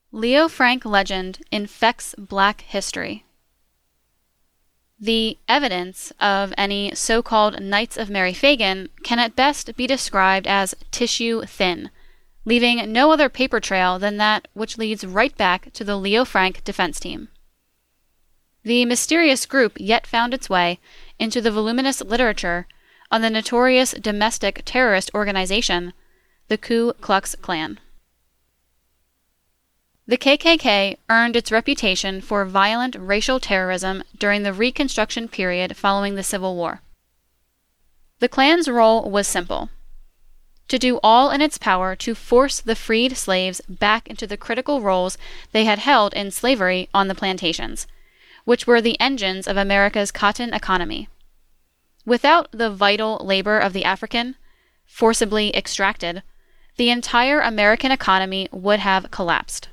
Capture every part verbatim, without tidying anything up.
Leo Frank legend infects Black history. The evidence of any so-called Knights of Mary Phagan can at best be described as tissue thin, leaving no other paper trail than that which leads right back to the Leo Frank defense team. The mysterious group yet found its way into the voluminous literature on the notorious domestic terrorist organization, the Ku Klux Klan. The K K K earned its reputation for violent racial terrorism during the Reconstruction period following the Civil War. The Klan's role was simple: to do all in its power to force the freed slaves back into the critical roles they had held in slavery on the plantations, which were the engines of America's cotton economy. Without the vital labor of the African, forcibly extracted, the entire American economy would have collapsed.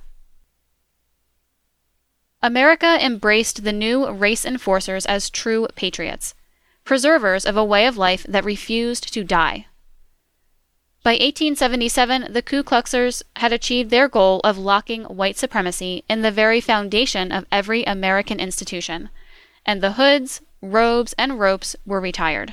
America embraced the new race enforcers as true patriots, preservers of a way of life that refused to die. By eighteen seventy-seven, the Ku Kluxers had achieved their goal of locking white supremacy in the very foundation of every American institution, and the hoods, robes, and ropes were retired.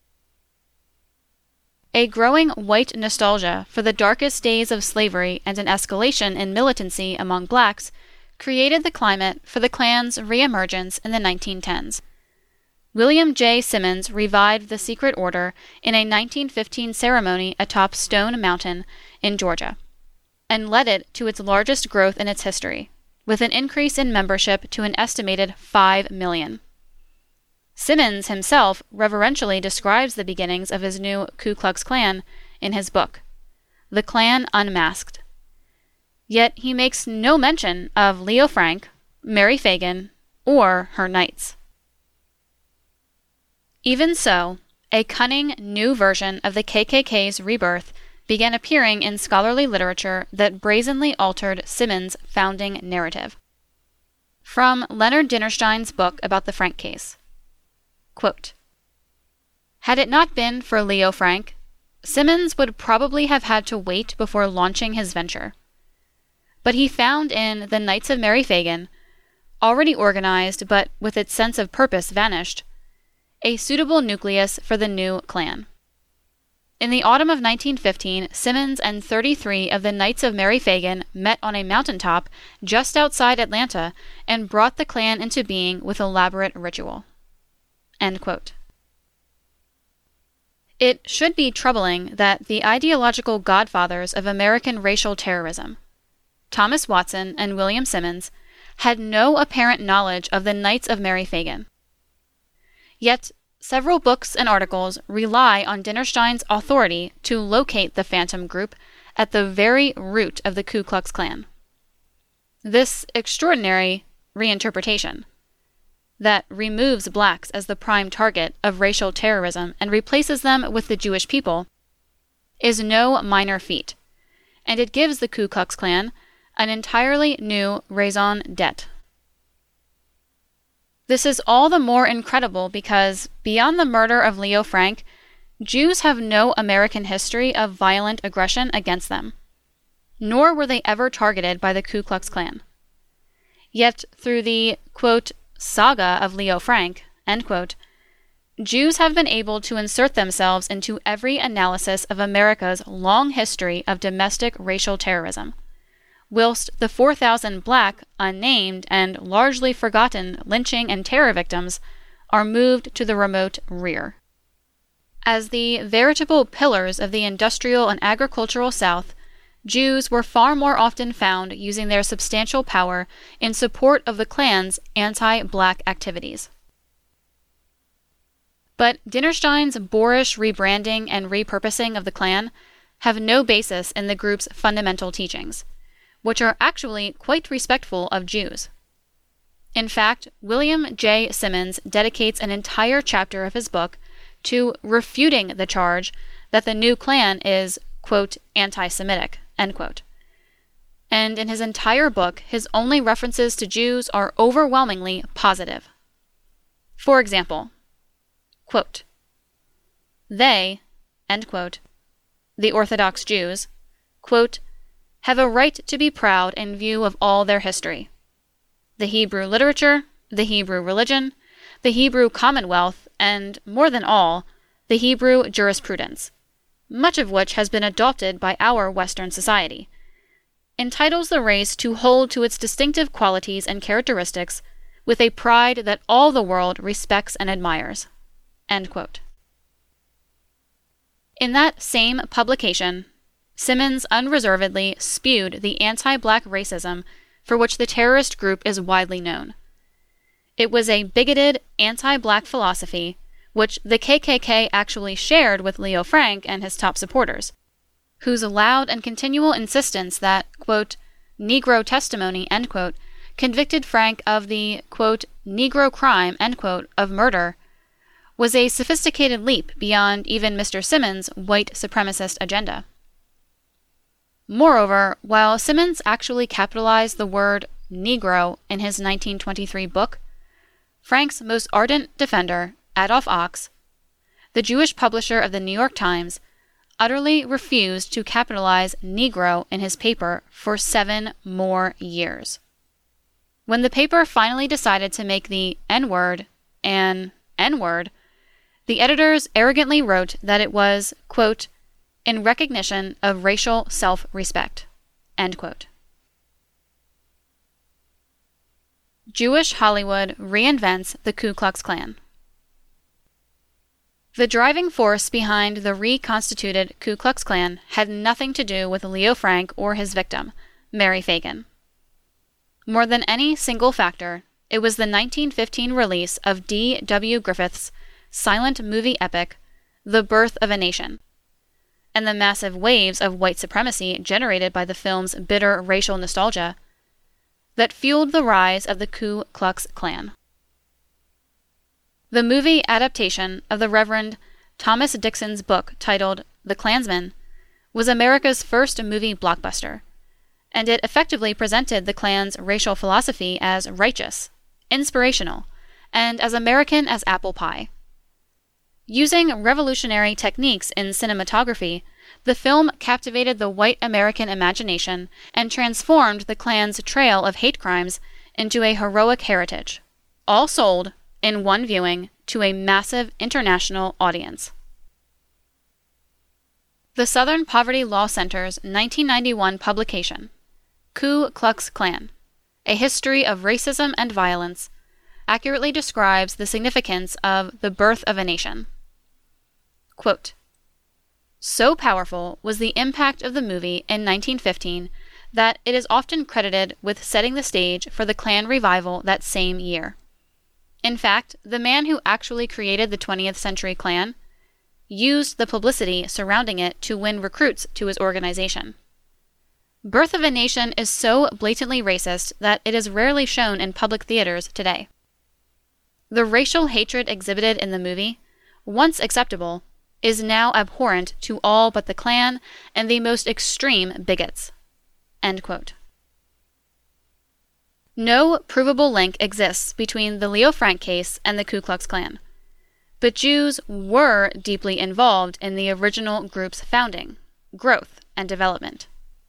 A growing white nostalgia for the darkest days of slavery and an escalation in militancy among blacks created the climate for the Klan's reemergence in the nineteen tens. William J. Simmons revived the secret order in a nineteen fifteen ceremony atop Stone Mountain in Georgia, and led it to its largest growth in its history, with an increase in membership to an estimated five million. Simmons himself reverentially describes the beginnings of his new Ku Klux Klan in his book, The Klan Unmasked. Yet he makes no mention of Leo Frank, Mary Phagan, or her knights. Even so, a cunning new version of the K K K's rebirth began appearing in scholarly literature that brazenly altered Simmons' founding narrative. From Leonard Dinerstein's book about the Frank case. Quote, "Had it not been for Leo Frank, Simmons would probably have had to wait before launching his venture. But he found in the Knights of Mary Phagan, already organized but with its sense of purpose vanished, a suitable nucleus for the new Klan. In the autumn of nineteen fifteen, Simmons and thirty-three of the Knights of Mary Phagan met on a mountaintop just outside Atlanta and brought the Klan into being with elaborate ritual." End quote. It should be troubling that the ideological godfathers of American racial terrorism, Thomas Watson and William Simmons, had no apparent knowledge of the Knights of Mary Phagan. Yet, several books and articles rely on Dinerstein's authority to locate the phantom group at the very root of the Ku Klux Klan. This extraordinary reinterpretation, that removes blacks as the prime target of racial terrorism and replaces them with the Jewish people, is no minor feat, and it gives the Ku Klux Klan an entirely new raison d'etre. This is all the more incredible because, beyond the murder of Leo Frank, Jews have no American history of violent aggression against them, nor were they ever targeted by the Ku Klux Klan. Yet, through the, quote, saga of Leo Frank, end quote, Jews have been able to insert themselves into every analysis of America's long history of domestic racial terrorism, whilst the four thousand black, unnamed, and largely forgotten lynching and terror victims are moved to the remote rear. As the veritable pillars of the industrial and agricultural South, Jews were far more often found using their substantial power in support of the Klan's anti-black activities. But Dinerstein's boorish rebranding and repurposing of the Klan have no basis in the group's fundamental teachings, which are actually quite respectful of Jews. In fact, William J. Simmons dedicates an entire chapter of his book to refuting the charge that the new Klan is, quote, anti-Semitic, end quote. And in his entire book, his only references to Jews are overwhelmingly positive. For example, quote, "They," end quote, the Orthodox Jews, quote, have a right to be proud in view of all their history. The Hebrew literature, the Hebrew religion, the Hebrew commonwealth, and, more than all, the Hebrew jurisprudence, much of which has been adopted by our Western society, entitles the race to hold to its distinctive qualities and characteristics with a pride that all the world respects and admires." End quote. In that same publication, Simmons unreservedly spewed the anti-black racism for which the terrorist group is widely known. It was a bigoted, anti-black philosophy which the K K K actually shared with Leo Frank and his top supporters, whose loud and continual insistence that, quote, Negro testimony, end quote, convicted Frank of the, quote, Negro crime, end quote, of murder, was a sophisticated leap beyond even Mister Simmons' white supremacist agenda. Moreover, while Simmons actually capitalized the word Negro in his nineteen twenty-three book, Frank's most ardent defender, Adolph Ochs, the Jewish publisher of the New York Times, utterly refused to capitalize Negro in his paper for seven more years. When the paper finally decided to make the N-word an N-word, the editors arrogantly wrote that it was, quote, in recognition of racial self-respect, end quote. Jewish Hollywood reinvents the Ku Klux Klan. The driving force behind the reconstituted Ku Klux Klan had nothing to do with Leo Frank or his victim, Mary Phagan. More than any single factor, it was the nineteen fifteen release of D W Griffith's silent movie epic, The Birth of a Nation, and the massive waves of white supremacy generated by the film's bitter racial nostalgia that fueled the rise of the Ku Klux Klan. The movie adaptation of the Reverend Thomas Dixon's book titled The Klansman was America's first movie blockbuster, and it effectively presented the Klan's racial philosophy as righteous, inspirational, and as American as apple pie. Using revolutionary techniques in cinematography, the film captivated the white American imagination and transformed the Klan's trail of hate crimes into a heroic heritage, all sold, in one viewing, to a massive international audience. The Southern Poverty Law Center's nineteen ninety-one publication, Ku Klux Klan, A History of Racism and Violence, accurately describes the significance of The Birth of a Nation. Quote, so powerful was the impact of the movie in nineteen fifteen that it is often credited with setting the stage for the Klan revival that same year. In fact, the man who actually created the twentieth century Klan used the publicity surrounding it to win recruits to his organization. Birth of a Nation is so blatantly racist that it is rarely shown in public theaters today. The racial hatred exhibited in the movie, once acceptable, is now abhorrent to all but the Klan and the most extreme bigots. End quote. No provable link exists between the Leo Frank case and the Ku Klux Klan, but Jews were deeply involved in the original group's founding, growth, and development.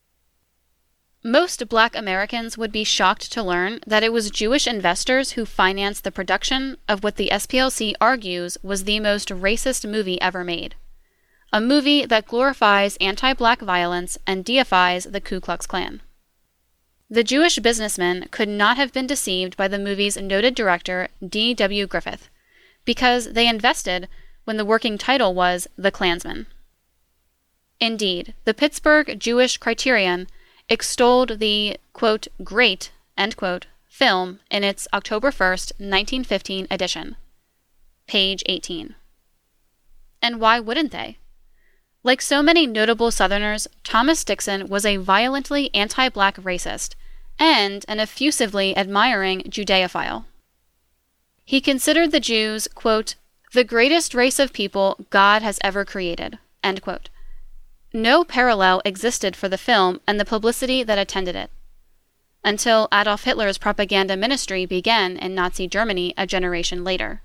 Most Black Americans would be shocked to learn that it was Jewish investors who financed the production of what the S P L C argues was the most racist movie ever made, a movie that glorifies anti-Black violence and deifies the Ku Klux Klan. The Jewish businessmen could not have been deceived by the movie's noted director D W Griffith, because they invested when the working title was The Klansman. Indeed, the Pittsburgh Jewish Criterion extolled the, quote, great, end quote, film in its October first, nineteen fifteen edition. Page eighteen. And why wouldn't they? Like so many notable Southerners, Thomas Dixon was a violently anti-Black racist and an effusively admiring Judeophile. He considered the Jews, quote, the greatest race of people God has ever created, end quote. No parallel existed for the film and the publicity that attended it, until Adolf Hitler's propaganda ministry began in Nazi Germany a generation later.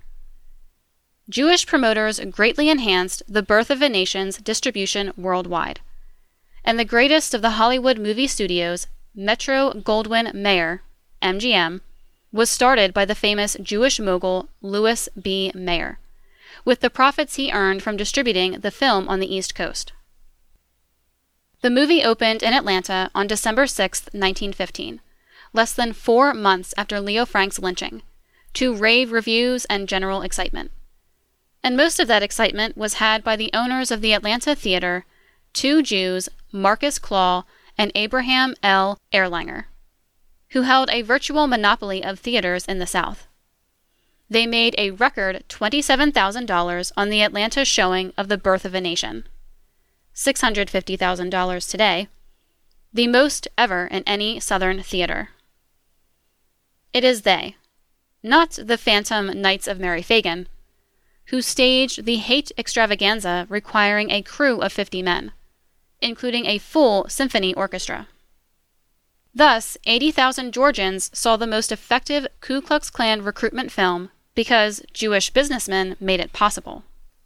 Jewish promoters greatly enhanced The Birth of a Nation's distribution worldwide, and the greatest of the Hollywood movie studios, Metro-Goldwyn-Mayer, M G M, was started by the famous Jewish mogul Louis B. Mayer, with the profits he earned from distributing the film on the East Coast. The movie opened in Atlanta on December sixth, nineteen fifteen, less than four months after Leo Frank's lynching, to rave reviews and general excitement. And most of that excitement was had by the owners of the Atlanta Theater, two Jews, Marcus Claw and Abraham L. Erlanger, who held a virtual monopoly of theaters in the South. They made a record twenty-seven thousand dollars on the Atlanta showing of The Birth of a Nation, six hundred fifty thousand dollars today, the most ever in any Southern theater. It is they, not the phantom Knights of Mary Phagan, who staged the hate extravaganza requiring a crew of fifty men, including a full symphony orchestra. Thus, eighty thousand Georgians saw the most effective Ku Klux Klan recruitment film because Jewish businessmen made it possible.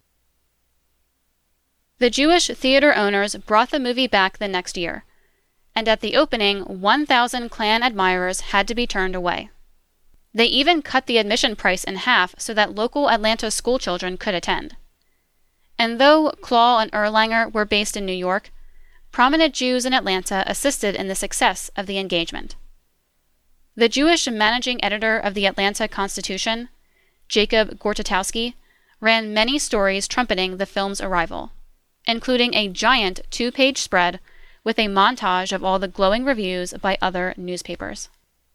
The Jewish theater owners brought the movie back the next year, and at the opening, one thousand Klan admirers had to be turned away. They even cut the admission price in half so that local Atlanta schoolchildren could attend. And though Claw and Erlanger were based in New York, prominent Jews in Atlanta assisted in the success of the engagement. The Jewish managing editor of the Atlanta Constitution, Jacob Gortatowski, ran many stories trumpeting the film's arrival, including a giant two-page spread with a montage of all the glowing reviews by other newspapers.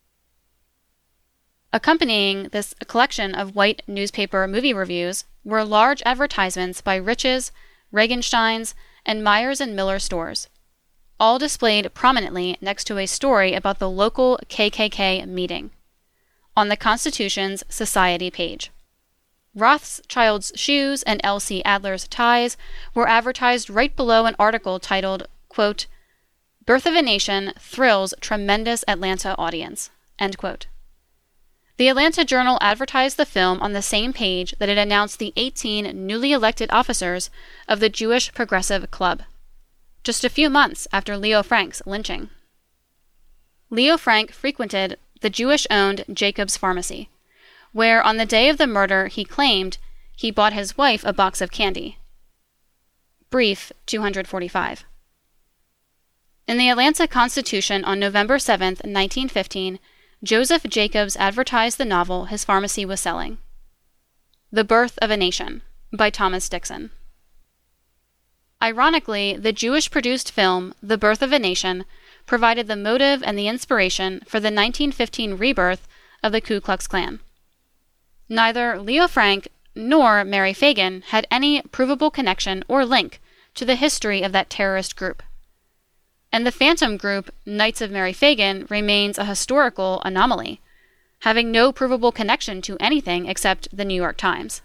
Accompanying this collection of white newspaper movie reviews were large advertisements by Rich's, Regenstein's, and Myers and Miller stores, all displayed prominently next to a story about the local K K K meeting, on the Constitution's Society page. Rothschild's shoes and L C Adler's ties were advertised right below an article titled, quote, "Birth of a Nation Thrills Tremendous Atlanta Audience," end quote. The Atlanta Journal advertised the film on the same page that it announced the eighteen newly elected officers of the Jewish Progressive Club, just a few months after Leo Frank's lynching. Leo Frank frequented the Jewish-owned Jacob's Pharmacy, where on the day of the murder he claimed he bought his wife a box of candy. Brief two hundred forty-five. In the Atlanta Constitution on November seventh, nineteen fifteen, Joseph Jacobs advertised the novel his pharmacy was selling, The Birth of a Nation, by Thomas Dixon. Ironically, the Jewish-produced film The Birth of a Nation provided the motive and the inspiration for the nineteen fifteen rebirth of the Ku Klux Klan. Neither Leo Frank nor Mary Phagan had any provable connection or link to the history of that terrorist group. And the phantom group, Knights of Mary Phagan, remains a historical anomaly, having no provable connection to anything except the New York Times.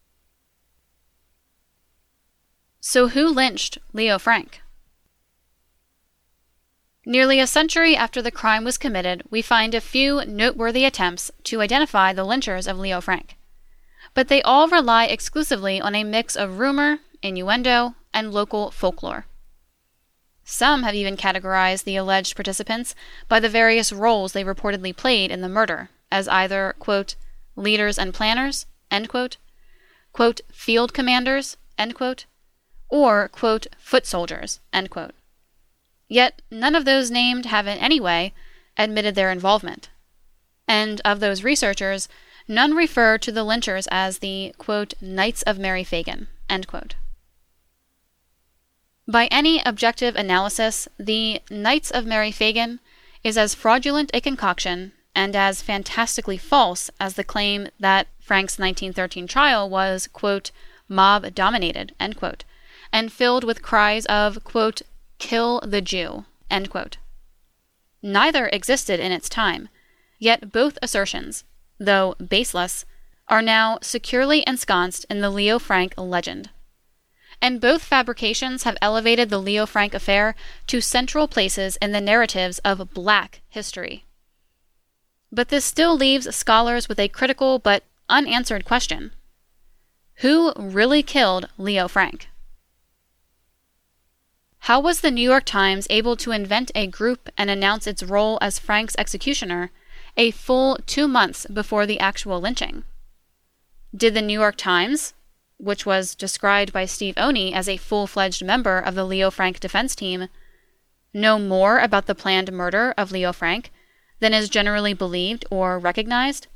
So who lynched Leo Frank? Nearly a century after the crime was committed, we find a few noteworthy attempts to identify the lynchers of Leo Frank, but they all rely exclusively on a mix of rumor, innuendo, and local folklore. Some have even categorized the alleged participants by the various roles they reportedly played in the murder, as either, quote, leaders and planners, end quote, quote, field commanders, end quote, or, quote, foot soldiers, end quote. Yet none of those named have in any way admitted their involvement. And of those researchers, none refer to the lynchers as the, quote, Knights of Mary Phagan, end quote. By any objective analysis, the Knights of Mary Phagan is as fraudulent a concoction and as fantastically false as the claim that Frank's nineteen thirteen trial was, quote, mob-dominated, end quote, and filled with cries of, quote, kill the Jew, end quote. Neither existed in its time, yet both assertions, though baseless, are now securely ensconced in the Leo Frank legend. And both fabrications have elevated the Leo Frank affair to central places in the narratives of Black history. But this still leaves scholars with a critical but unanswered question. Who really killed Leo Frank? How was the New York Times able to invent a group and announce its role as Frank's executioner a full two months before the actual lynching? Did the New York Times, which was described by Steve Oney as a full-fledged member of the Leo Frank defense team, know more about the planned murder of Leo Frank than is generally believed or recognized?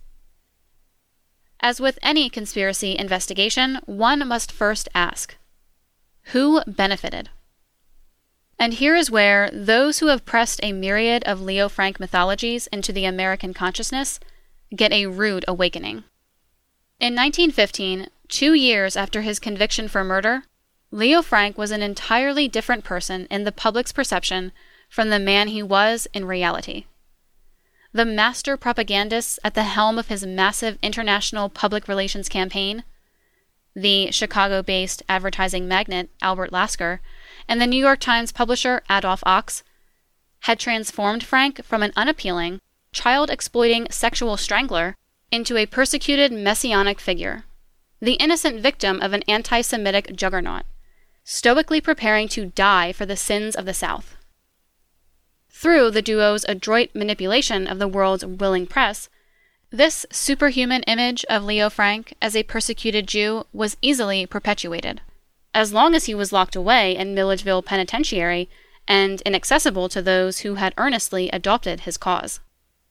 As with any conspiracy investigation, one must first ask, who benefited? And here is where those who have pressed a myriad of Leo Frank mythologies into the American consciousness get a rude awakening. In nineteen fifteen, two years after his conviction for murder, Leo Frank was an entirely different person in the public's perception from the man he was in reality. The master propagandist at the helm of his massive international public relations campaign, the Chicago-based advertising magnate Albert Lasker, and the New York Times publisher Adolph Ochs, had transformed Frank from an unappealing, child-exploiting sexual strangler into a persecuted messianic figure, the innocent victim of an anti-Semitic juggernaut, stoically preparing to die for the sins of the South. Through the duo's adroit manipulation of the world's willing press, this superhuman image of Leo Frank as a persecuted Jew was easily perpetuated, as long as he was locked away in Milledgeville Penitentiary and inaccessible to those who had earnestly adopted his cause.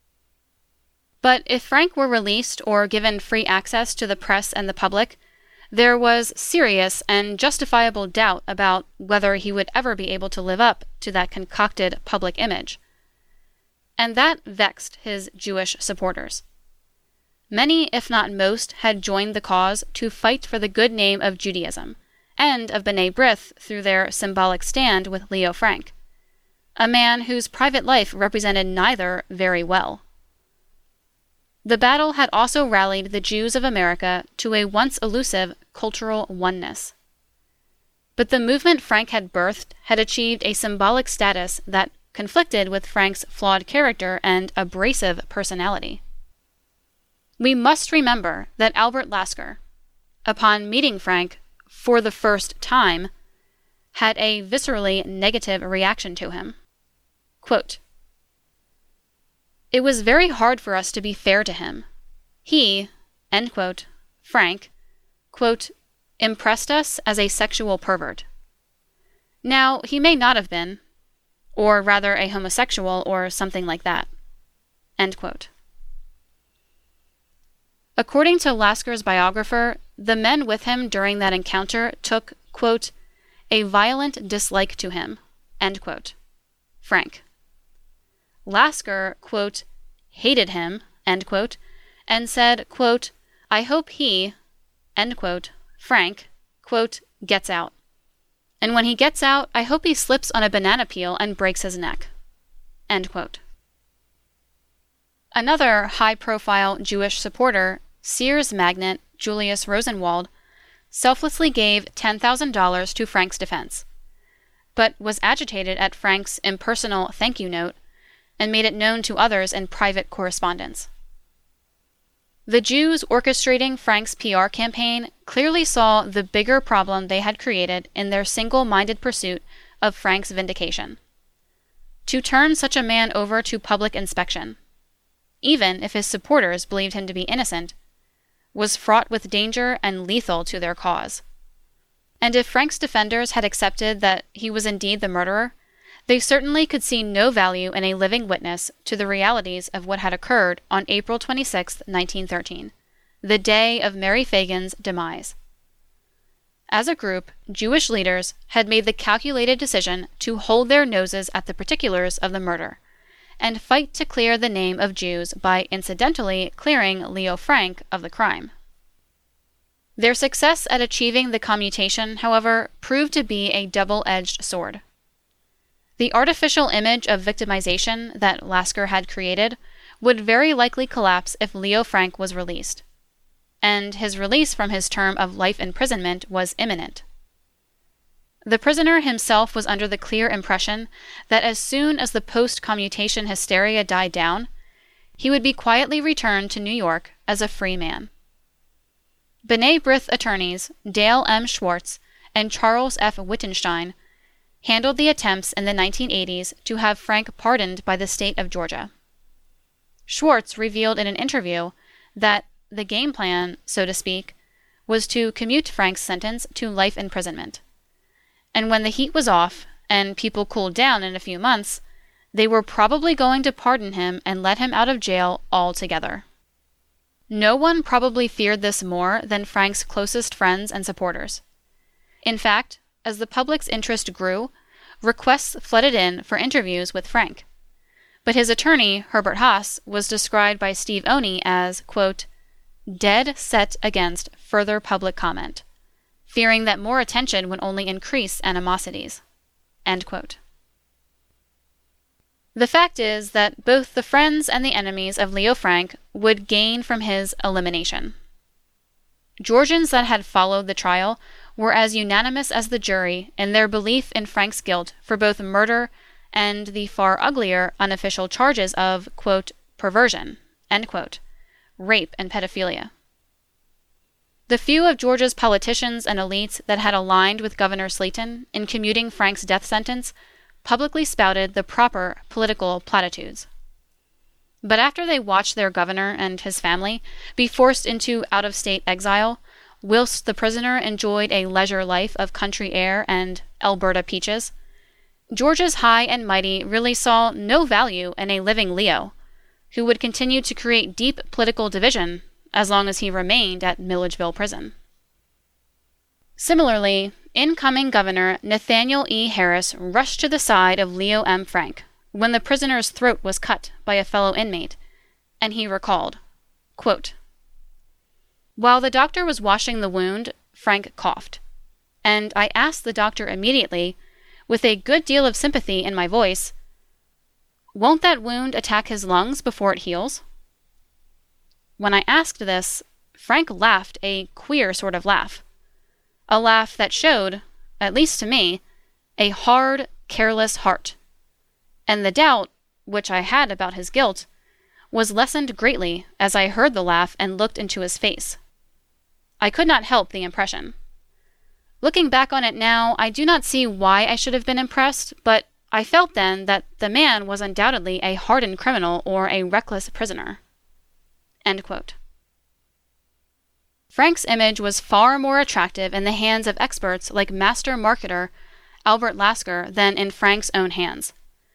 But if Frank were released or given free access to the press and the public, there was serious and justifiable doubt about whether he would ever be able to live up to that concocted public image. And that vexed his Jewish supporters. Many, if not most, had joined the cause to fight for the good name of Judaism, and of B'nai B'rith through their symbolic stand with Leo Frank, a man whose private life represented neither very well. The battle had also rallied the Jews of America to a once elusive cultural oneness. But the movement Frank had birthed had achieved a symbolic status that conflicted with Frank's flawed character and abrasive personality. We must remember that Albert Lasker, upon meeting Frank for the first time, had a viscerally negative reaction to him. Quote, "It was very hard for us to be fair to him. He," end quote, Frank, quote, "impressed us as a sexual pervert. Now, he may not have been, or rather a homosexual or something like that." End quote. According to Lasker's biographer, the men with him during that encounter took, quote, "a violent dislike to him," end quote, Frank. Lasker, quote, "hated him," end quote, and said, quote, "I hope he," end quote, Frank, quote, "gets out. And when he gets out, I hope he slips on a banana peel and breaks his neck," end quote. Another high-profile Jewish supporter, Sears magnate Julius Rosenwald, selflessly gave ten thousand dollars to Frank's defense, but was agitated at Frank's impersonal thank you note and made it known to others in private correspondence. The Jews orchestrating Frank's P R campaign clearly saw the bigger problem they had created in their single-minded pursuit of Frank's vindication. To turn such a man over to public inspection, even if his supporters believed him to be innocent, was fraught with danger and lethal to their cause. And if Frank's defenders had accepted that he was indeed the murderer, they certainly could see no value in a living witness to the realities of what had occurred on April twenty-sixth, nineteen thirteen, the day of Mary Fagan's demise. As a group, Jewish leaders had made the calculated decision to hold their noses at the particulars of the murder, and fight to clear the name of Jews by incidentally clearing Leo Frank of the crime. Their success at achieving the commutation, however, proved to be a double-edged sword. The artificial image of victimization that Lasker had created would very likely collapse if Leo Frank was released, and his release from his term of life imprisonment was imminent. The prisoner himself was under the clear impression that as soon as the post-commutation hysteria died down, he would be quietly returned to New York as a free man. B'nai B'rith attorneys Dale M. Schwartz and Charles F. Wittenstein handled the attempts in the nineteen eighties to have Frank pardoned by the state of Georgia. Schwartz revealed in an interview that the game plan, so to speak, was to commute Frank's sentence to life imprisonment. And when the heat was off and people cooled down in a few months, they were probably going to pardon him and let him out of jail altogether. No one probably feared this more than Frank's closest friends and supporters. In fact, as the public's interest grew, requests flooded in for interviews with Frank. But his attorney, Herbert Haas, was described by Steve Oney as, quote, dead set against further public comment, fearing that more attention would only increase animosities. End quote. The fact is that both the friends and the enemies of Leo Frank would gain from his elimination. Georgians that had followed the trial were as unanimous as the jury in their belief in Frank's guilt for both murder and the far uglier unofficial charges of, quote, perversion, end quote, rape and pedophilia. The few of Georgia's politicians and elites that had aligned with Governor Slayton in commuting Frank's death sentence publicly spouted the proper political platitudes. But after they watched their governor and his family be forced into out-of-state exile, whilst the prisoner enjoyed a leisure life of country air and Alberta peaches, Georgia's high and mighty really saw no value in a living Leo, who would continue to create deep political division as long as he remained at Milledgeville Prison. Similarly, incoming Governor Nathaniel E. Harris rushed to the side of Leo M. Frank when the prisoner's throat was cut by a fellow inmate, and he recalled, quote, while the doctor was washing the wound, Frank coughed, and I asked the doctor immediately, with a good deal of sympathy in my voice, won't that wound attack his lungs before it heals? When I asked this, Frank laughed a queer sort of laugh. A laugh that showed, at least to me, a hard, careless heart. And the doubt, which I had about his guilt, was lessened greatly as I heard the laugh and looked into his face. I could not help the impression. Looking back on it now, I do not see why I should have been impressed, but I felt then that the man was undoubtedly a hardened criminal or a reckless prisoner. End quote. Frank's image was far more attractive in the hands of experts like master marketer Albert Lasker than in Frank's own hands.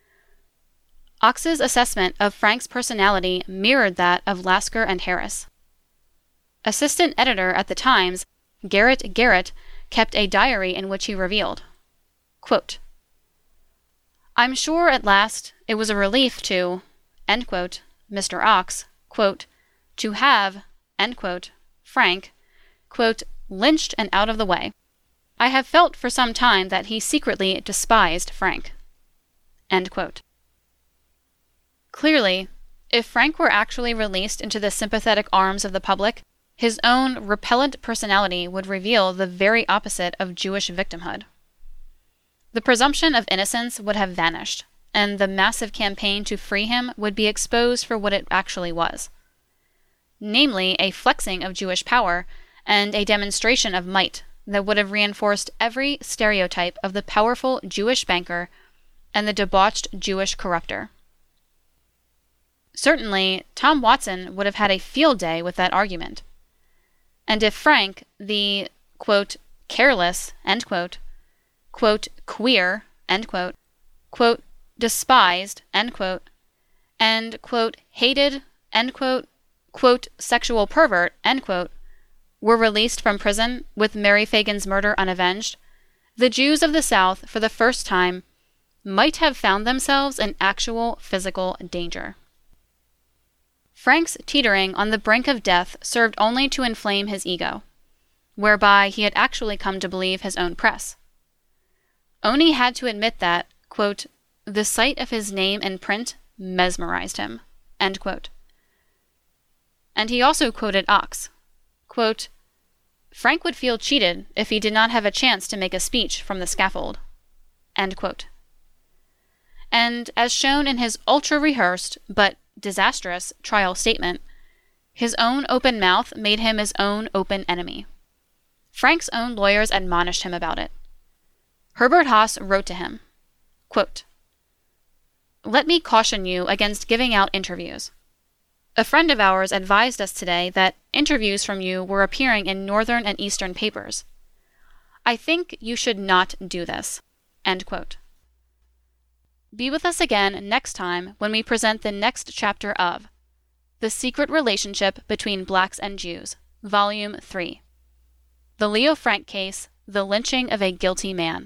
Ochs's assessment of Frank's personality mirrored that of Lasker and Harris. Assistant editor at the Times, Garrett Garrett, kept a diary in which he revealed, quote, I'm sure at last it was a relief to, end quote, Mister Ochs, quote, to have, end quote, Frank, quote, lynched and out of the way. I have felt for some time that he secretly despised Frank. End quote. Clearly, if Frank were actually released into the sympathetic arms of the public, his own repellent personality would reveal the very opposite of Jewish victimhood. The presumption of innocence would have vanished, and the massive campaign to free him would be exposed for what it actually was. Namely, a flexing of Jewish power and a demonstration of might that would have reinforced every stereotype of the powerful Jewish banker and the debauched Jewish corrupter. Certainly, Tom Watson would have had a field day with that argument. And if Frank, the, quote, careless, end quote, quote, queer, end quote, quote, despised, end quote, and, quote, hated, end quote, quote, sexual pervert, end quote, were released from prison with Mary Fagan's murder unavenged, the Jews of the South, for the first time, might have found themselves in actual physical danger. Frank's teetering on the brink of death served only to inflame his ego, whereby he had actually come to believe his own press. Oney had to admit that, quote, the sight of his name in print mesmerized him, end quote. And he also quoted Ochs, quote, Frank would feel cheated if he did not have a chance to make a speech from the scaffold, end quote. And as shown in his ultra-rehearsed, but disastrous trial statement, his own open mouth made him his own open enemy. Frank's own lawyers admonished him about it. Herbert Haas wrote to him, quote, "Let me caution you against giving out interviews. A friend of ours advised us today that interviews from you were appearing in northern and eastern papers. I think you should not do this." End quote. Be with us again next time when we present the next chapter of The Secret Relationship Between Blacks and Jews, Volume three. The Leo Frank Case, The Lynching of a Guilty Man.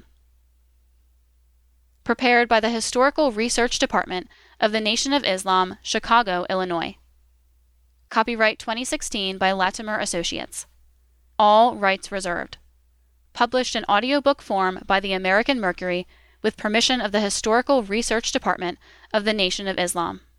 Prepared by the Historical Research Department of the Nation of Islam, Chicago, Illinois. Copyright twenty sixteen by Latimer Associates. All rights reserved. Published in audiobook form by the American Mercury with permission of the Historical Research Department of the Nation of Islam.